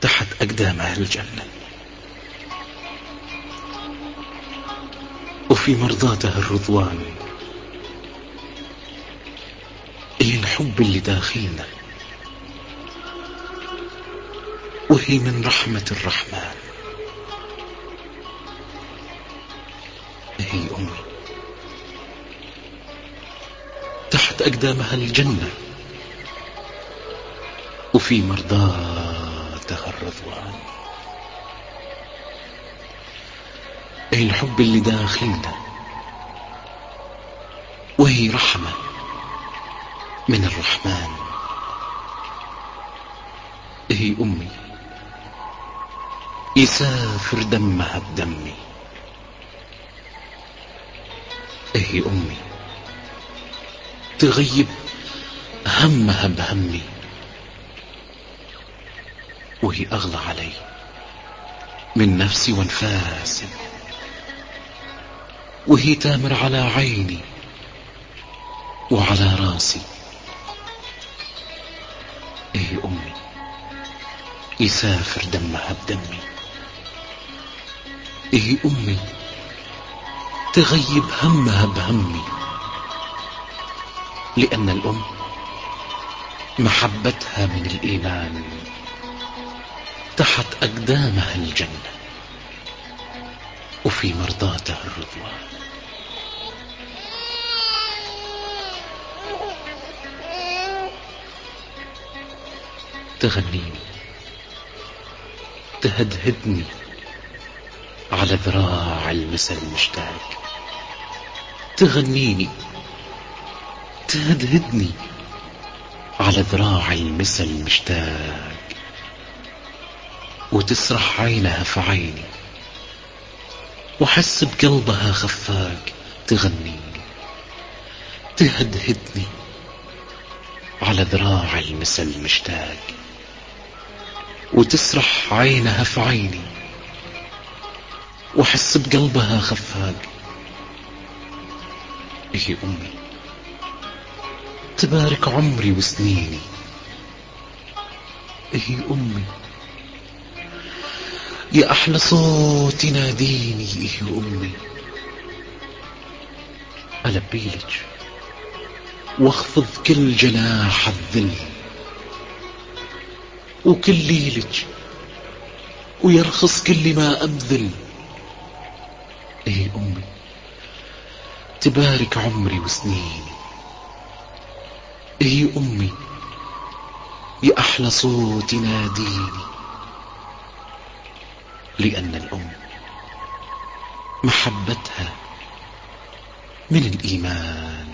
تحت أقدامها الجنة، وفي مرضاتها الرضوان. هي الحب اللي داخلنا، وهي من رحمة الرحمن. هي أمي تحت أقدامها الجنة، وفي مرضاتها الرضوان. هي الحب اللي داخلنا، وهي رحمة من الرحمن. هي أمي يسافر دمها بدمي. هي أمي تغيب همها بهمي، وهي أغلى علي من نفسي وانفاسي، وهي تامر على عيني وعلى راسي. هي أمي يسافر دمها بدمي. هي أمي تغيب همها بهمي، لأن الأم محبتها من الإيمان. تحت أقدامها الجنة، وفي مرضاتها الرضوان. تغنيني تهدهدني على ذراع المسا المشتاق. تغنيني تهدهدني على ذراع المسا المشتاق، وتسرح عينها في عيني، وحس بقلبها خفاق. تغنيني تهدهدني على ذراع المسا المشتاق، وتسرح عينها في عيني، وحس بقلبها خفاق. هي أمي تبارك عمري وسنيني. هي أمي يا أحلى صوت يناديني. هي أمي ألبيلك واخفض كل جناح الذل، وكل ليلك ويرخص كل ما أبذل. هي أمي تبارك عمري وسنيني. هي أمي يا أحلى صوت يناديني، لأن الأم محبتها من الإيمان.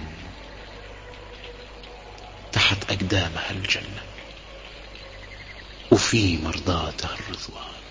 تحت أقدامها الجنة، وفي مرضاتها الرضوان.